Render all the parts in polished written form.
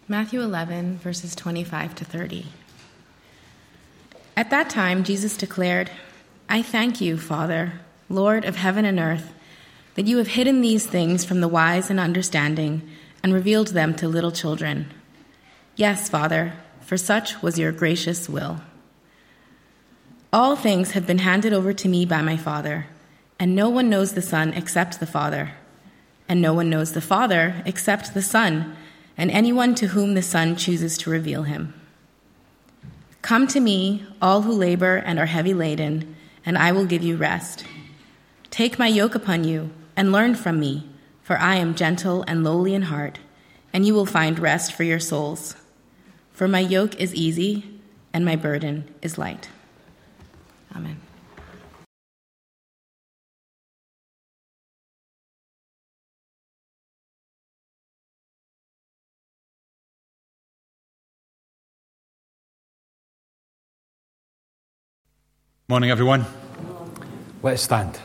Matthew 11, verses 25 to 30. At that time, Jesus declared, "I thank you, Father, Lord of heaven and earth, that you have hidden these things from the wise and understanding and revealed them to little children. Yes, Father, for such was your gracious will. All things have been handed over to me by my Father, and no one knows the Son except the Father, and no one knows the Father except the Son, and anyone to whom the Son chooses to reveal him. Come to me, all who labor and are heavy laden, and I will give you rest. Take my yoke upon you and learn from me, for I am gentle and lowly in heart, and you will find rest for your souls. For my yoke is easy and my burden is light." Amen. Morning, everyone. Let's stand.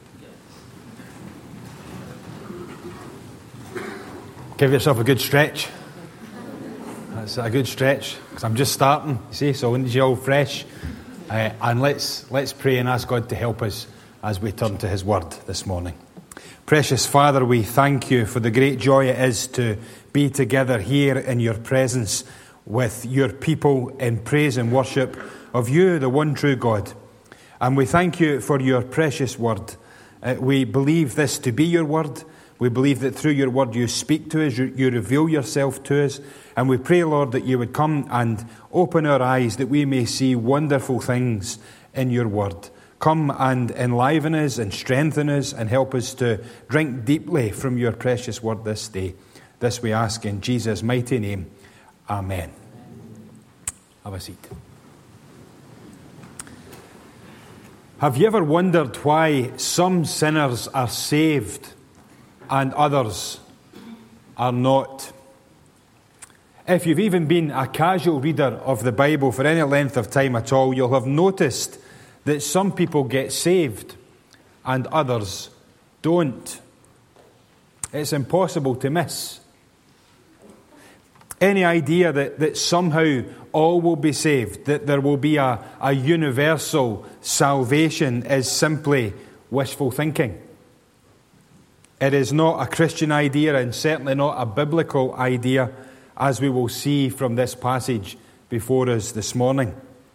Give yourself a good stretch. That's a good stretch, because I'm just starting, you see, so I need you all fresh. And let's pray and ask God to help us as we turn to His Word this morning. Precious Father, we thank you for the great joy it is to be together here in your presence with your people in praise and worship of you, the one true God. And we thank you for your precious word. We believe this to be your word. We believe that through your word you speak to us, you reveal yourself to us. And we pray, Lord, that you would come and open our eyes that we may see wonderful things in your word. Come and enliven us and strengthen us and help us to drink deeply from your precious word this day. This we ask in Jesus' mighty name. Amen. Have a seat. Have you ever wondered why some sinners are saved and others are not? If you've even been a casual reader of the Bible for any length of time at all, you'll have noticed that some people get saved and others don't. It's impossible to miss. Any idea that somehow all will be saved, that there will be a universal salvation, is simply wishful thinking. It is not a Christian idea and certainly not a biblical idea, as we will see from this passage before us this morning.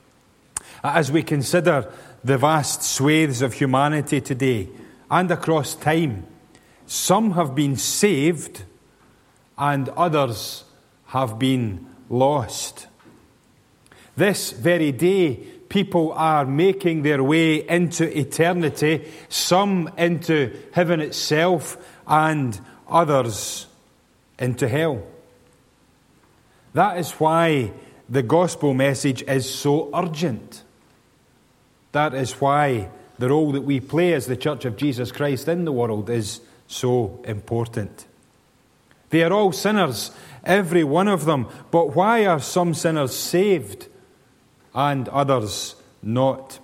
As we consider the vast swathes of humanity today and across time, some have been saved and others have been lost. This very day, people are making their way into eternity, some into heaven itself and others into hell. That is why the gospel message is so urgent. That is why the role that we play as the Church of Jesus Christ in the world is so important. They are all sinners, every one of them. But why are some sinners saved and others not?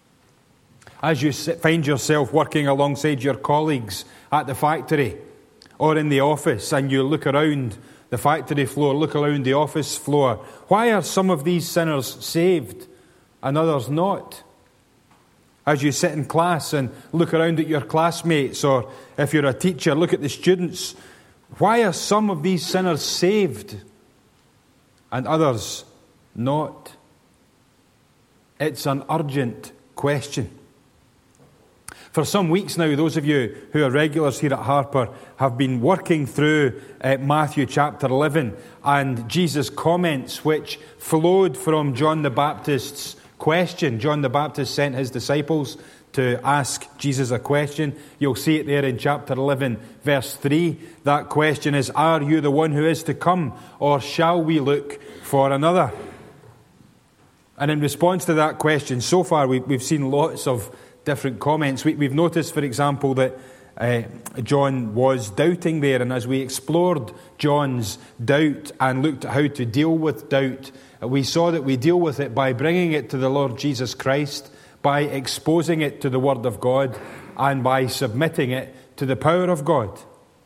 As you find yourself working alongside your colleagues at the factory or in the office, and you look around the factory floor, look around the office floor, why are some of these sinners saved and others not? As you sit in class and look around at your classmates, or if you're a teacher, look at the students, why are some of these sinners saved and others not? It's an urgent question. For some weeks now, those of you who are regulars here at Harper have been working through Matthew chapter 11 and Jesus' comments which flowed from John the Baptist's question. John the Baptist sent his disciples to ask Jesus a question. You'll see it there in chapter 11, verse 3. That question is, "Are you the one who is to come, or shall we look for another?" And in response to that question, so far we've seen lots of different comments. We've noticed, for example, that John was doubting there, and as we explored John's doubt and looked at how to deal with doubt, we saw that we deal with it by bringing it to the Lord Jesus Christ, by exposing it to the Word of God, and by submitting it to the power of God.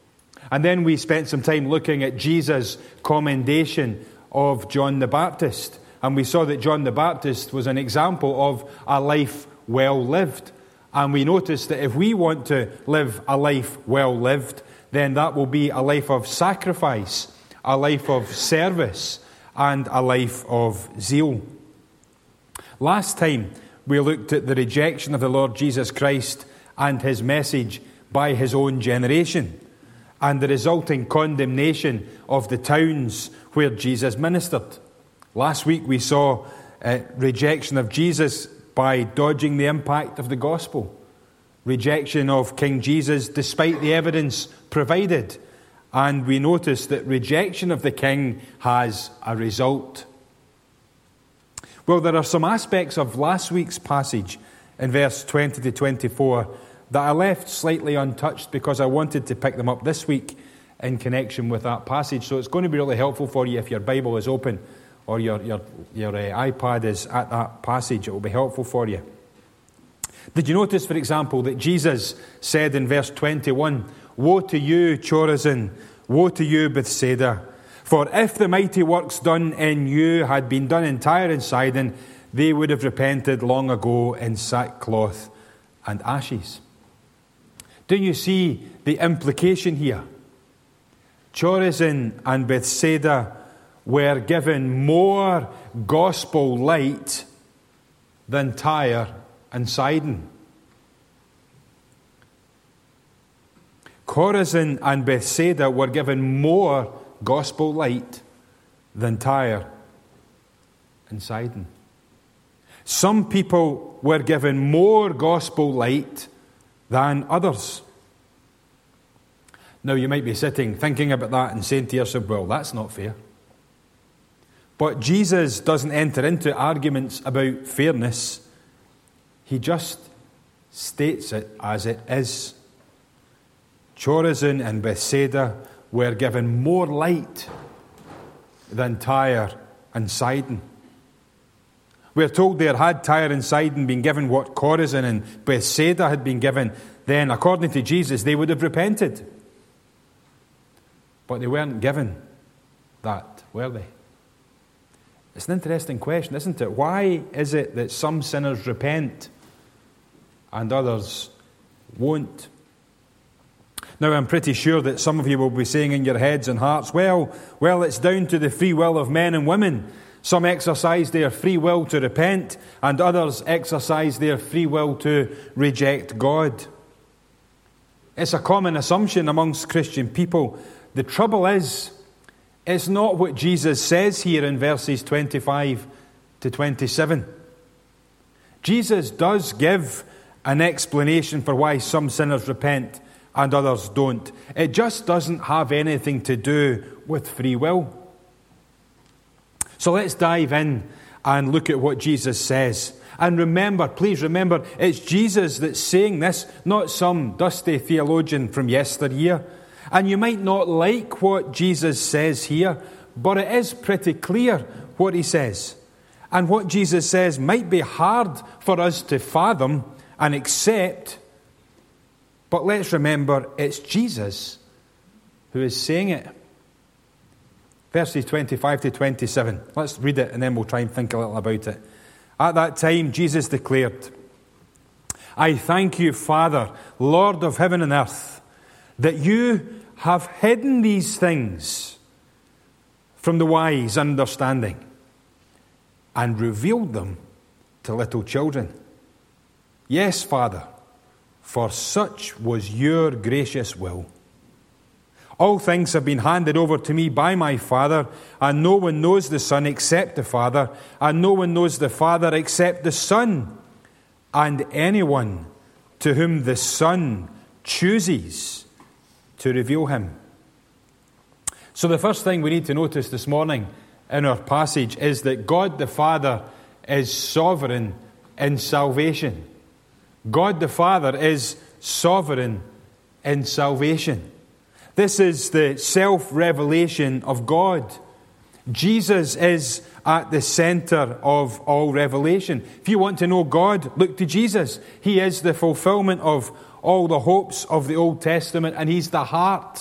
And then we spent some time looking at Jesus' commendation of John the Baptist. And we saw that John the Baptist was an example of a life well lived. And we noticed that if we want to live a life well lived, then that will be a life of sacrifice, a life of service, and a life of zeal. Last time, we looked at the rejection of the Lord Jesus Christ and his message by his own generation, and the resulting condemnation of the towns where Jesus ministered. Last week we saw rejection of Jesus by dodging the impact of the gospel. Rejection of King Jesus despite the evidence provided. And we noticed that rejection of the king has a result. Well, there are some aspects of last week's passage in verse 20 to 24 that I left slightly untouched because I wanted to pick them up this week in connection with that passage. So it's going to be really helpful for you if your Bible is open or your iPad is at that passage. It will be helpful for you. Did you notice, for example, that Jesus said in verse 21, "Woe to you, Chorazin! Woe to you, Bethsaida! For if the mighty works done in you had been done in Tyre and Sidon, they would have repented long ago in sackcloth and ashes." Do you see the implication here? Chorazin and Bethsaida were given more gospel light than Tyre and Sidon. Chorazin and Bethsaida were given more gospel light than Tyre and Sidon. Some people were given more gospel light than others. Now you might be sitting thinking about that and saying to yourself, well, that's not fair. But Jesus doesn't enter into arguments about fairness. He just states it as it is. Chorazin and Bethsaida were given more light than Tyre and Sidon. We're told there, had Tyre and Sidon been given what Chorazin and Bethsaida had been given, then according to Jesus they would have repented. But they weren't given that, were they? It's an interesting question, isn't it? Why is it that some sinners repent and others won't? Now, I'm pretty sure that some of you will be saying in your heads and hearts, well, it's down to the free will of men and women. Some exercise their free will to repent, and others exercise their free will to reject God. It's a common assumption amongst Christian people. The trouble is, it's not what Jesus says here in verses 25 to 27. Jesus does give an explanation for why some sinners repent and others don't. It just doesn't have anything to do with free will. So let's dive in and look at what Jesus says. And remember, please remember, it's Jesus that's saying this, not some dusty theologian from yesteryear. And you might not like what Jesus says here, but it is pretty clear what he says. And what Jesus says might be hard for us to fathom and accept, but let's remember it's Jesus who is saying it. Verses 25 to 27. Let's read it and then we'll try and think a little about it. At that time, Jesus declared, "I thank you, Father, Lord of heaven and earth, that you have hidden these things from the wise and understanding and revealed them to little children. Yes, Father, for such was your gracious will. All things have been handed over to me by my Father, and no one knows the Son except the Father, and no one knows the Father except the Son, and anyone to whom the Son chooses to reveal him." So the first thing we need to notice this morning in our passage is that God the Father is sovereign in salvation. God the Father is sovereign in salvation. This is the self-revelation of God. Jesus is at the center of all revelation. If you want to know God, look to Jesus. He is the fulfillment of all the hopes of the Old Testament, and he's the heart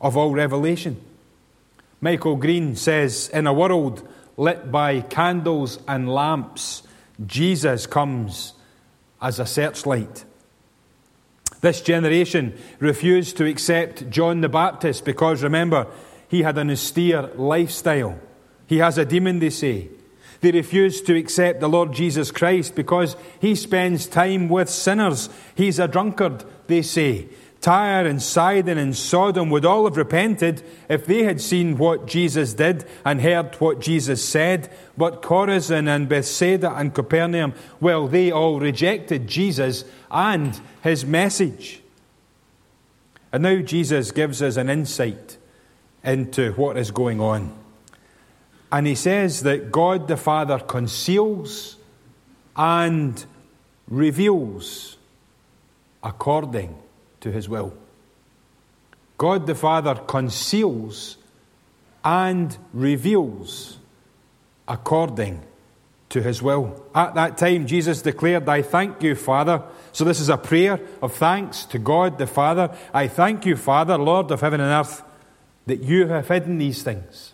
of all revelation. Michael Green says, in a world lit by candles and lamps, Jesus comes as a searchlight. This generation refused to accept John the Baptist because, remember, he had an austere lifestyle. He has a demon, they say. They refused to accept the Lord Jesus Christ because he spends time with sinners. He's a drunkard, they say. Tyre and Sidon and Sodom would all have repented if they had seen what Jesus did and heard what Jesus said. But Chorazin and Bethsaida and Capernaum, well, they all rejected Jesus and his message. And now Jesus gives us an insight into what is going on. And he says that God the Father conceals and reveals according to his will. God the Father conceals and reveals according to his will. At that time, Jesus declared, I thank you, Father. So this is a prayer of thanks to God the Father. I thank you, Father, Lord of heaven and earth, that you have hidden these things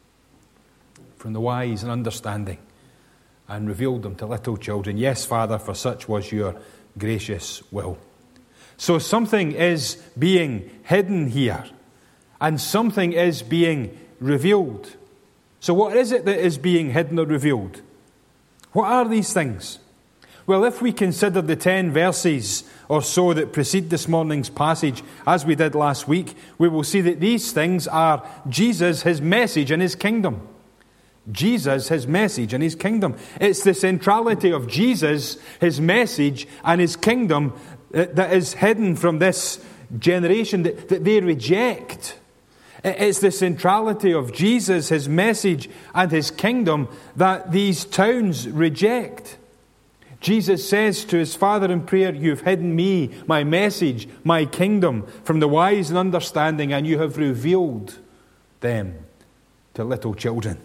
from the wise and understanding and revealed them to little children. Yes, Father, for such was your gracious will. So something is being hidden here, and something is being revealed. So what is it that is being hidden or revealed? What are these things? Well, if we consider the 10 verses or so that precede this morning's passage, as we did last week, we will see that these things are Jesus, his message, and his kingdom. Jesus, his message, and his kingdom. It's the centrality of Jesus, his message, and his kingdom that is hidden from this generation that they reject. It's the centrality of Jesus, his message, and his kingdom that these towns reject. Jesus says to his Father in prayer, you've hidden me, my message, my kingdom, from the wise and understanding, and you have revealed them to little children.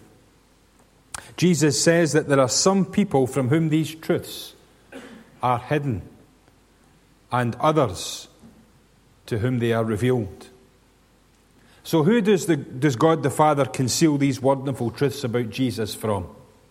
Jesus says that there are some people from whom these truths are hidden, and others to whom they are revealed. So who does God the Father conceal these wonderful truths about Jesus from?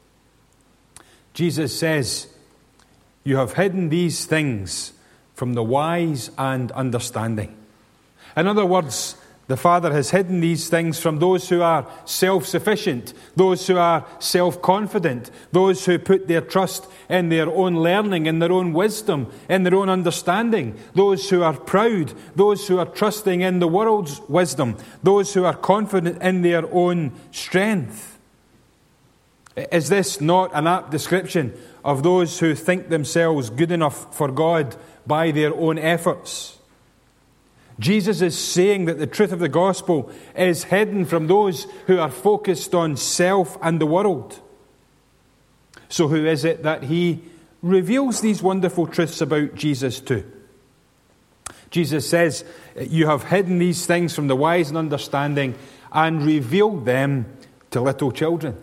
Jesus says, you have hidden these things from the wise and understanding. In other words, the Father has hidden these things from those who are self-sufficient, those who are self-confident, those who put their trust in their own learning, in their own wisdom, in their own understanding, those who are proud, those who are trusting in the world's wisdom, those who are confident in their own strength. Is this not an apt description of those who think themselves good enough for God by their own efforts? Jesus is saying that the truth of the gospel is hidden from those who are focused on self and the world. So who is it that he reveals these wonderful truths about Jesus to? Jesus says, you have hidden these things from the wise and understanding and revealed them to little children.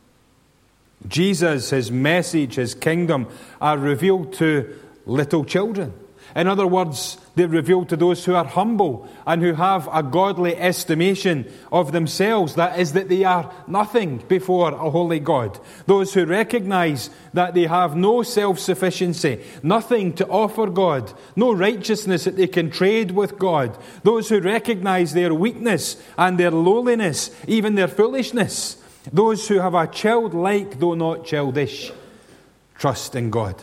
Jesus, his message, his kingdom are revealed to little children. In other words, they're revealed to those who are humble and who have a godly estimation of themselves. That is, that they are nothing before a holy God. Those who recognize that they have no self-sufficiency, nothing to offer God, no righteousness that they can trade with God. Those who recognize their weakness and their lowliness, even their foolishness. Those who have a childlike, though not childish, trust in God.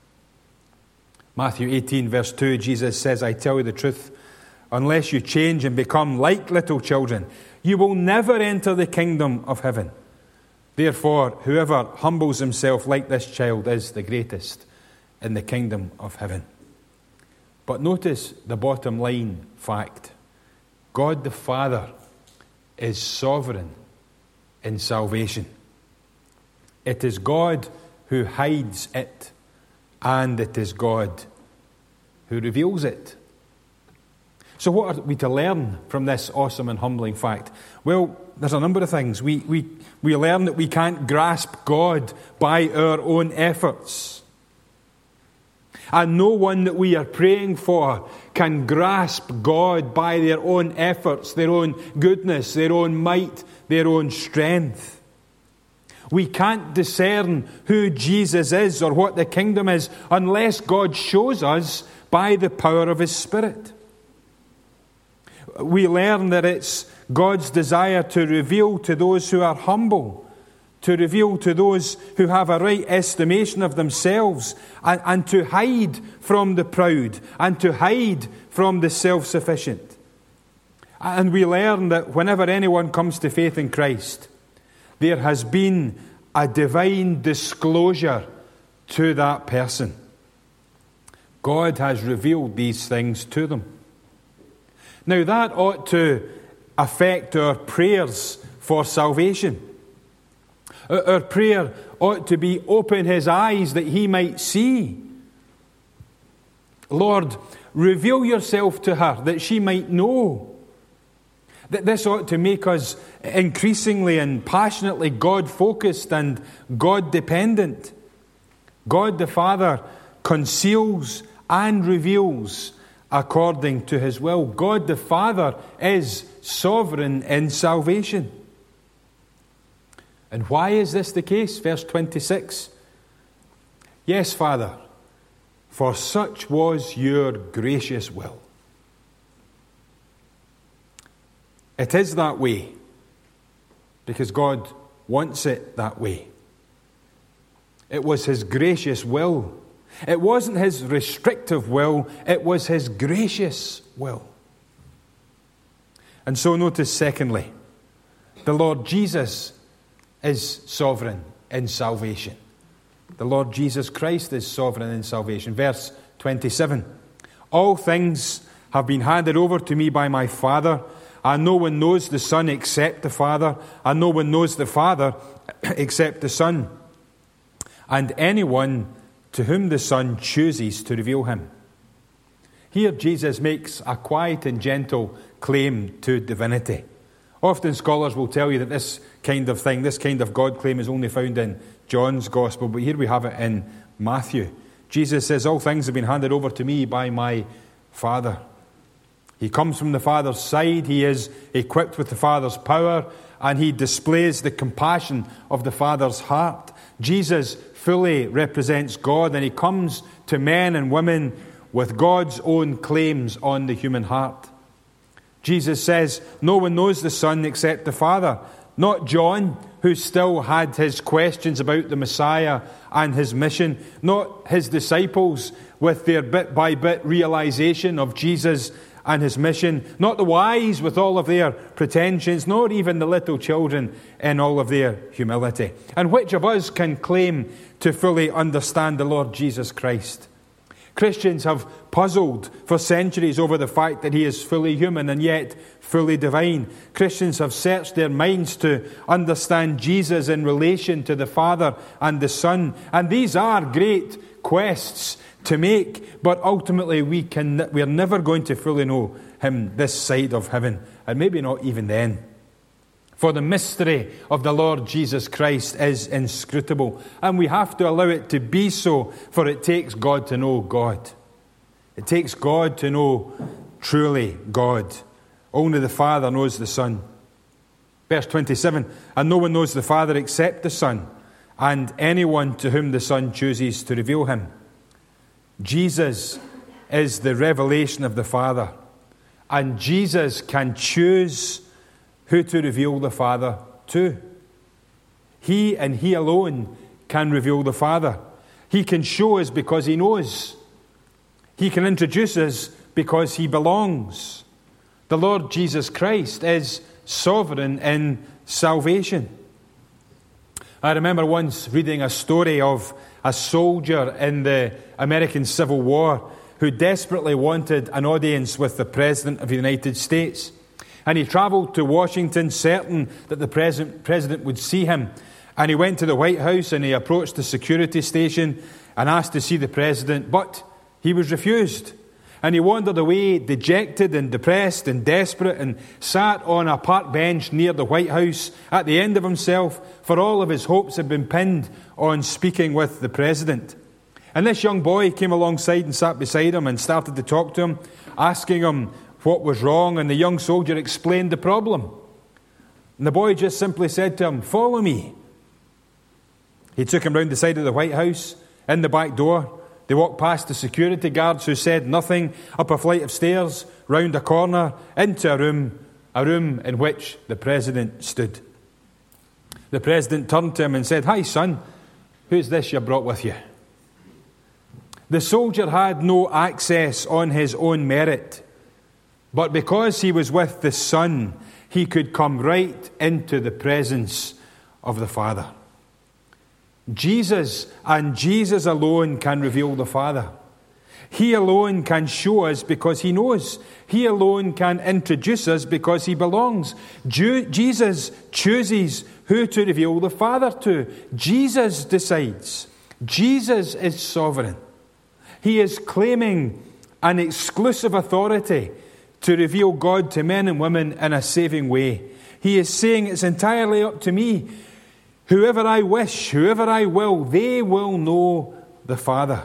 Matthew 18, verse 2, Jesus says, I tell you the truth, unless you change and become like little children, you will never enter the kingdom of heaven. Therefore, whoever humbles himself like this child is the greatest in the kingdom of heaven. But notice the bottom line fact. God the Father is sovereign in salvation. It is God who hides it, and it is God who reveals it. So what are we to learn from this awesome and humbling fact? Well, there's a number of things. We learn that we can't grasp God by our own efforts. And no one that we are praying for can grasp God by their own efforts, their own goodness, their own might, their own strength. We can't discern who Jesus is or what the kingdom is unless God shows us by the power of His Spirit. We learn that it's God's desire to reveal to those who are humble, to reveal to those who have a right estimation of themselves, and to hide from the proud, and to hide from the self-sufficient. And we learn that whenever anyone comes to faith in Christ, there has been a divine disclosure to that person. God has revealed these things to them. Now that ought to affect our prayers for salvation. Our prayer ought to be, open his eyes that he might see. Lord, reveal yourself to her that she might know. That this ought to make us increasingly and passionately God-focused and God-dependent. God the Father conceals and reveals according to his will. God the Father is sovereign in salvation. And why is this the case? Verse 26. Yes, Father, for such was your gracious will. It is that way because God wants it that way. It was his gracious will. It wasn't his restrictive will, it was his gracious will. And so notice secondly, the Lord Jesus is sovereign in salvation. The Lord Jesus Christ is sovereign in salvation. Verse 27. All things have been handed over to me by my Father, and no one knows the Son except the Father, and no one knows the Father except the Son, and anyone to whom the Son chooses to reveal him. Here Jesus makes a quiet and gentle claim to divinity. Often scholars will tell you that this kind of thing, this kind of God claim is only found in John's Gospel, but here we have it in Matthew. Jesus says, all things have been handed over to me by my Father. He comes from the Father's side, he is equipped with the Father's power, and he displays the compassion of the Father's heart. Jesus fully represents God, and he comes to men and women with God's own claims on the human heart. Jesus says, no one knows the Son except the Father. Not John, who still had his questions about the Messiah and his mission. Not his disciples with their bit-by-bit realization of Jesus and his mission. Not the wise with all of their pretensions. Nor even the little children in all of their humility. And which of us can claim to fully understand the Lord Jesus Christ? Christians have puzzled for centuries over the fact that he is fully human and yet fully divine. Christians have searched their minds to understand Jesus in relation to the Father and the Son. And these are great quests to make, but ultimately we're never going to fully know him this side of heaven, and maybe not even then. For the mystery of the Lord Jesus Christ is inscrutable, and we have to allow it to be so, for it takes God to know God. It takes God to know truly God. Only the Father knows the Son. Verse 27, and no one knows the Father except the Son, and anyone to whom the Son chooses to reveal him. Jesus is the revelation of the Father, and Jesus can choose who to reveal the Father to. He and he alone can reveal the Father. He can show us because he knows. He can introduce us because he belongs. The Lord Jesus Christ is sovereign in salvation. I remember once reading a story of a soldier in the American Civil War who desperately wanted an audience with the President of the United States. And he travelled to Washington, certain that the president would see him. And he went to the White House and he approached the security station and asked to see the president, but he was refused. And he wandered away, dejected and depressed and desperate, and sat on a park bench near the White House at the end of himself, for all of his hopes had been pinned on speaking with the president. And this young boy came alongside and sat beside him and started to talk to him, asking him what was wrong, and the young soldier explained the problem. And the boy just simply said to him, "Follow me." He took him round the side of the White House, in the back door. They walked past the security guards who said nothing, up a flight of stairs, round a corner, into a room in which the president stood. The president turned to him and said, "Hi, son, who's this you brought with you?" The soldier had no access on his own merit, but because he was with the Son, he could come right into the presence of the Father. Jesus and Jesus alone can reveal the Father. He alone can show us because he knows. He alone can introduce us because he belongs. Jesus chooses who to reveal the Father to. Jesus decides. Jesus is sovereign. He is claiming an exclusive authority to reveal God to men and women in a saving way. He is saying, it's entirely up to me. Whoever I wish, whoever I will, they will know the Father.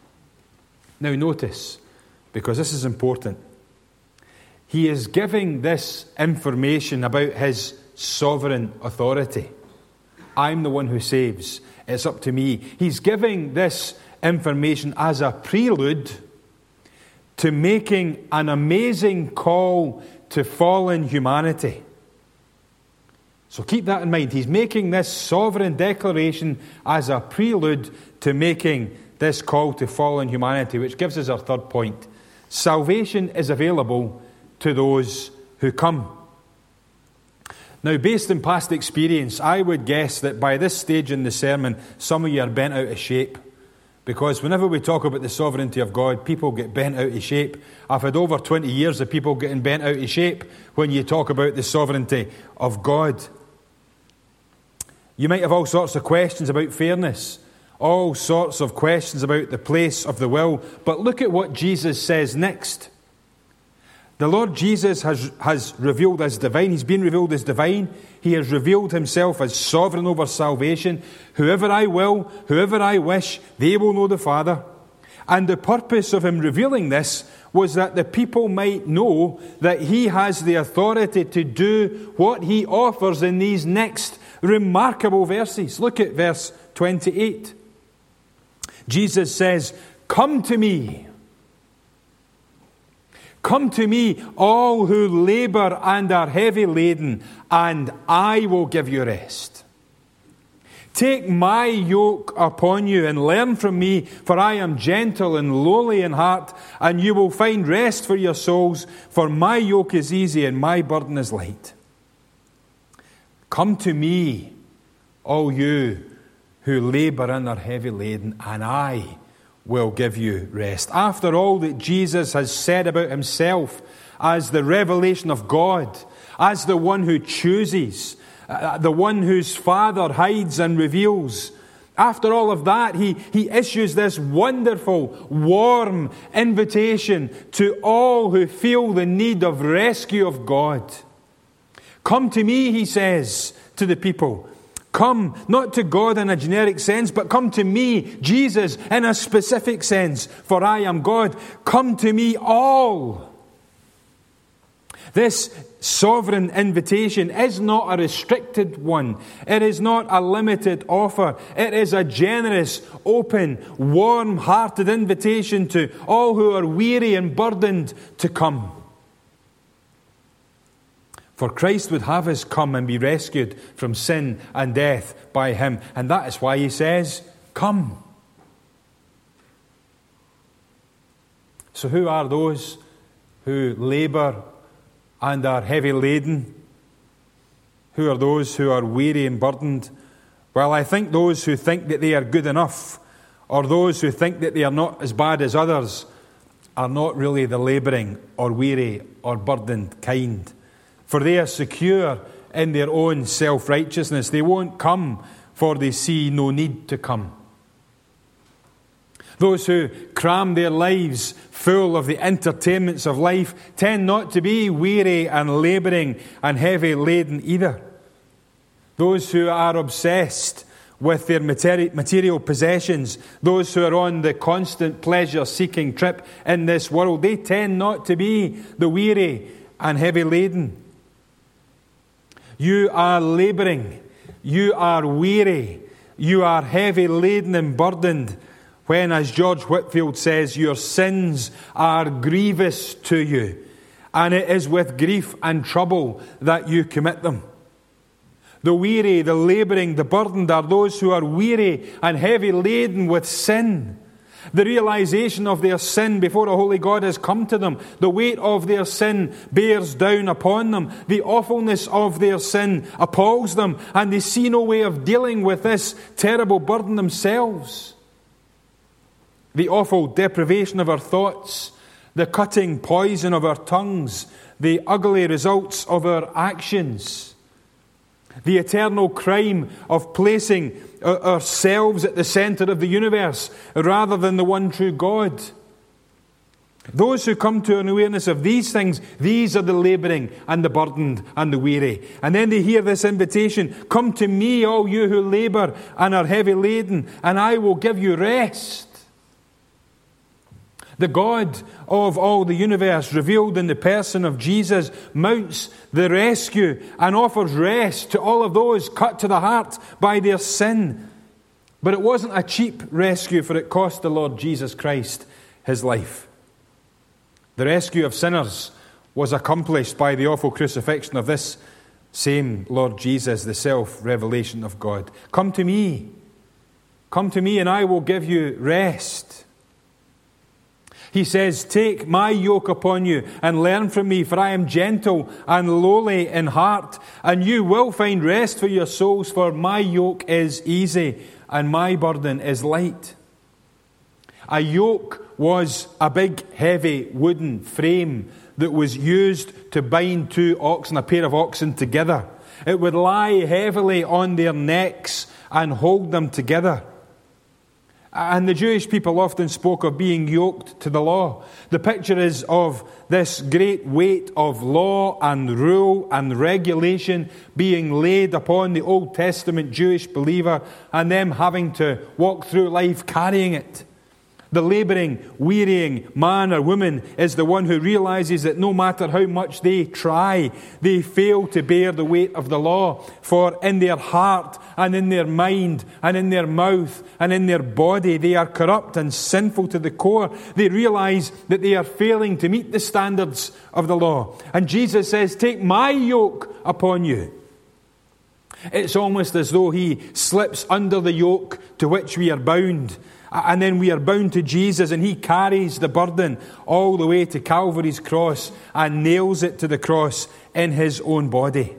Now notice, because this is important, he is giving this information about his sovereign authority. I'm the one who saves. It's up to me. He's giving this information as a prelude to making an amazing call to fallen humanity. So keep that in mind. He's making this sovereign declaration as a prelude to making this call to fallen humanity, which gives us our third point. Salvation is available to those who come. Now, based on past experience, I would guess that by this stage in the sermon, some of you are bent out of shape. Because whenever we talk about the sovereignty of God, people get bent out of shape. I've had over 20 years of people getting bent out of shape when you talk about the sovereignty of God. You might have all sorts of questions about fairness, all sorts of questions about the place of the will. But look at what Jesus says next. The Lord Jesus has revealed as divine. He's been revealed as divine. He has revealed himself as sovereign over salvation. Whoever I will, whoever I wish, they will know the Father. And the purpose of him revealing this was that the people might know that he has the authority to do what he offers in these next remarkable verses. Look at verse 28. Jesus says, "Come to me. Come to me, all who labor and are heavy laden, and I will give you rest. Take my yoke upon you and learn from me, for I am gentle and lowly in heart, and you will find rest for your souls, for my yoke is easy and my burden is light." Come to me, all you who labor and are heavy laden, and I will give you rest. After all that Jesus has said about himself as the revelation of God, as the one who chooses, the one whose Father hides and reveals, after all of that, he issues this wonderful, warm invitation to all who feel the need of rescue of God. Come to me, he says to the people. Come, not to God in a generic sense, but come to me, Jesus, in a specific sense, for I am God. Come to me all. This sovereign invitation is not a restricted one. It is not a limited offer. It is a generous, open, warm-hearted invitation to all who are weary and burdened to come. For Christ would have us come and be rescued from sin and death by him. And that is why he says, come. So who are those who labour and are heavy laden? Who are those who are weary and burdened? Well, I think those who think that they are good enough, or those who think that they are not as bad as others, are not really the labouring or weary or burdened kind. For they are secure in their own self-righteousness. They won't come, for they see no need to come. Those who cram their lives full of the entertainments of life tend not to be weary and labouring and heavy laden either. Those who are obsessed with their material possessions, those who are on the constant pleasure-seeking trip in this world, they tend not to be the weary and heavy laden. You are labouring, you are weary, you are heavy laden and burdened, when, as George Whitefield says, your sins are grievous to you, and it is with grief and trouble that you commit them. The weary, the labouring, the burdened are those who are weary and heavy laden with sin. The realization of their sin before a holy God has come to them. The weight of their sin bears down upon them. The awfulness of their sin appalls them, and they see no way of dealing with this terrible burden themselves. The awful deprivation of our thoughts, the cutting poison of our tongues, the ugly results of our actions, the eternal crime of placing ourselves at the centre of the universe rather than the one true God. Those who come to an awareness of these things, these are the labouring and the burdened and the weary. And then they hear this invitation, come to me, all you who labour and are heavy laden, and I will give you rest. The God of all the universe, revealed in the person of Jesus, mounts the rescue and offers rest to all of those cut to the heart by their sin. But it wasn't a cheap rescue, for it cost the Lord Jesus Christ his life. The rescue of sinners was accomplished by the awful crucifixion of this same Lord Jesus, the self-revelation of God. Come to me, and I will give you rest. He says, take my yoke upon you and learn from me, for I am gentle and lowly in heart, and you will find rest for your souls, for my yoke is easy and my burden is light. A yoke was a big, heavy wooden frame that was used to bind two oxen, a pair of oxen together. It would lie heavily on their necks and hold them together. And the Jewish people often spoke of being yoked to the law. The picture is of this great weight of law and rule and regulation being laid upon the Old Testament Jewish believer, and them having to walk through life carrying it. The labouring, wearying man or woman is the one who realizes that no matter how much they try, they fail to bear the weight of the law. For in their heart and in their mind and in their mouth and in their body, they are corrupt and sinful to the core. They realize that they are failing to meet the standards of the law. And Jesus says, take my yoke upon you. It's almost as though he slips under the yoke to which we are bound. And then we are bound to Jesus, and he carries the burden all the way to Calvary's cross and nails it to the cross in his own body.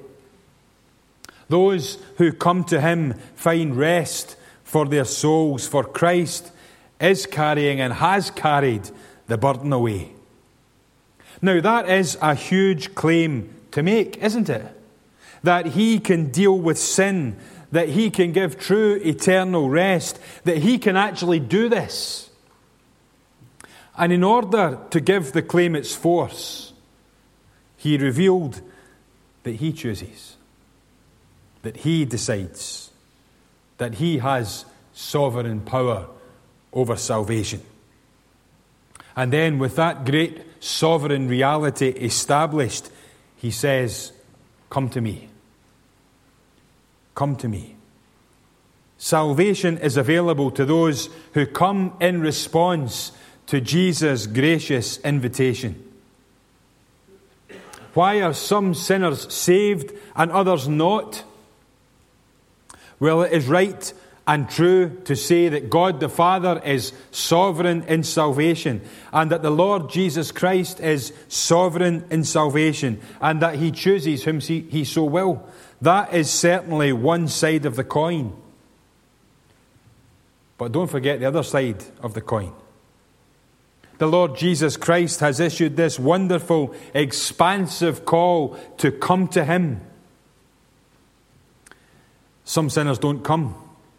Those who come to him find rest for their souls, for Christ is carrying and has carried the burden away. Now that is a huge claim to make, isn't it? That he can deal with sin, that he can give true eternal rest, that he can actually do this. And in order to give the claim its force, he revealed that he chooses, that he decides, that he has sovereign power over salvation. And then with that great sovereign reality established, he says, come to me. Come to me. Salvation is available to those who come in response to Jesus' gracious invitation. Why are some sinners saved and others not? Well, it is right and true to say that God the Father is sovereign in salvation, and that the Lord Jesus Christ is sovereign in salvation, and that he chooses whom he so will. That is certainly one side of the coin. But don't forget the other side of the coin. The Lord Jesus Christ has issued this wonderful, expansive call to come to him. Some sinners don't come,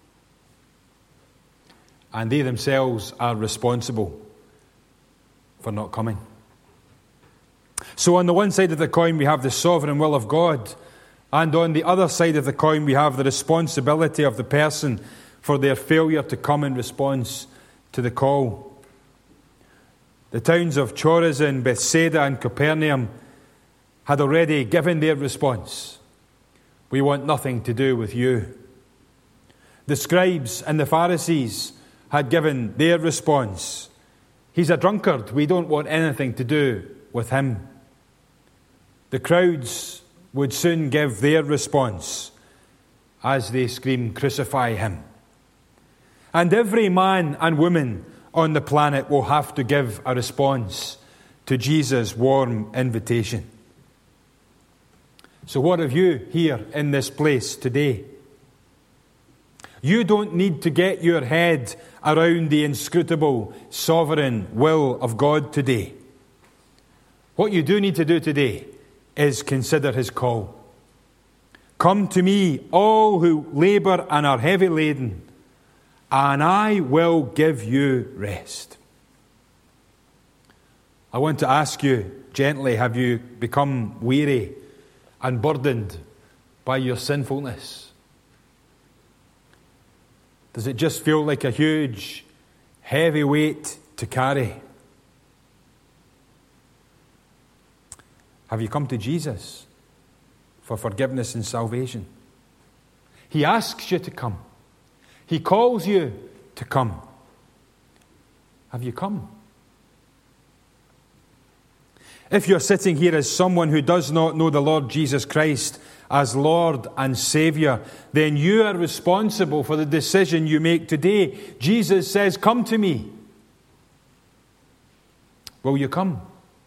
and they themselves are responsible for not coming. So on the one side of the coin we have the sovereign will of God, And on the other side of the coin, we have the responsibility of the person for their failure to come in response to the call. The towns of Chorazin, Bethsaida and Capernaum had already given their response. We want nothing to do with you. The scribes and the Pharisees had given their response. He's a drunkard. We don't want anything to do with him. The crowds would soon give their response as they scream, "Crucify him." And every man and woman on the planet will have to give a response to Jesus' warm invitation. So what have you here in this place today? You don't need to get your head around the inscrutable, sovereign will of God today. What you do need to do today is consider his call. Come to me, all who labour and are heavy laden, and I will give you rest. I want to ask you gently, have you become weary and burdened by your sinfulness? Does it just feel like a huge, heavy weight to carry? Have you come to Jesus for forgiveness and salvation? He asks you to come. He calls you to come. Have you come? If you're sitting here as someone who does not know the Lord Jesus Christ as Lord and Saviour, then you are responsible for the decision you make today. Jesus says, "Come to me." Will you come?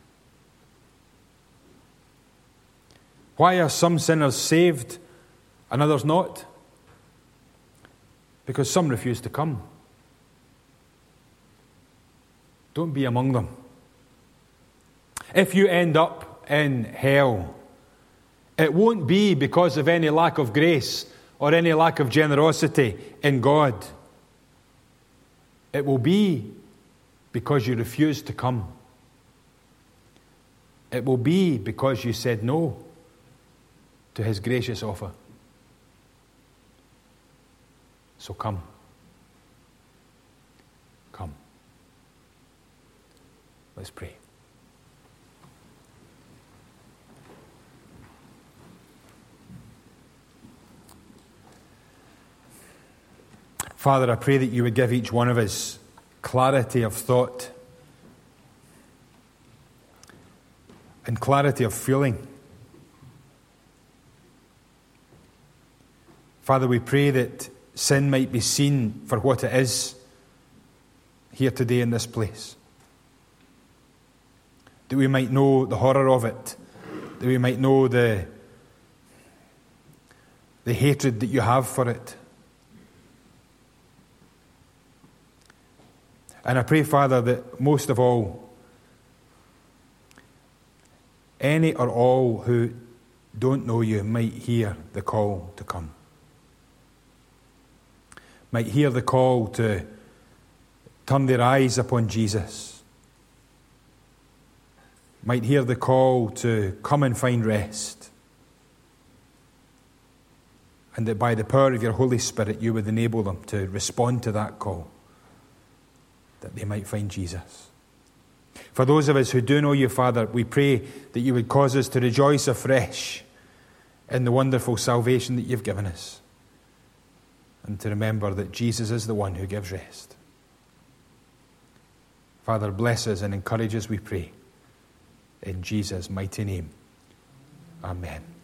Why are some sinners saved and others not? Because some refuse to come. Don't be among them. If you end up in hell, it won't be because of any lack of grace or any lack of generosity in God. It will be because you refused to come. It will be because you said no to his gracious offer. So come. Come. Let's pray. Father, I pray that you would give each one of us clarity of thought and clarity of feeling. Father, we pray that sin might be seen for what it is here today in this place. That we might know the horror of it. That we might know the hatred that you have for it. And I pray, Father, that most of all, any or all who don't know you might hear the call to come. Might hear the call to turn their eyes upon Jesus. Might hear the call to come and find rest. And that by the power of your Holy Spirit you would enable them to respond to that call, that they might find Jesus. For those of us who do know you, Father, we pray that you would cause us to rejoice afresh in the wonderful salvation that you've given us. And to remember that Jesus is the one who gives rest. Father, bless us and encourage us, we pray. In Jesus' mighty name. Amen.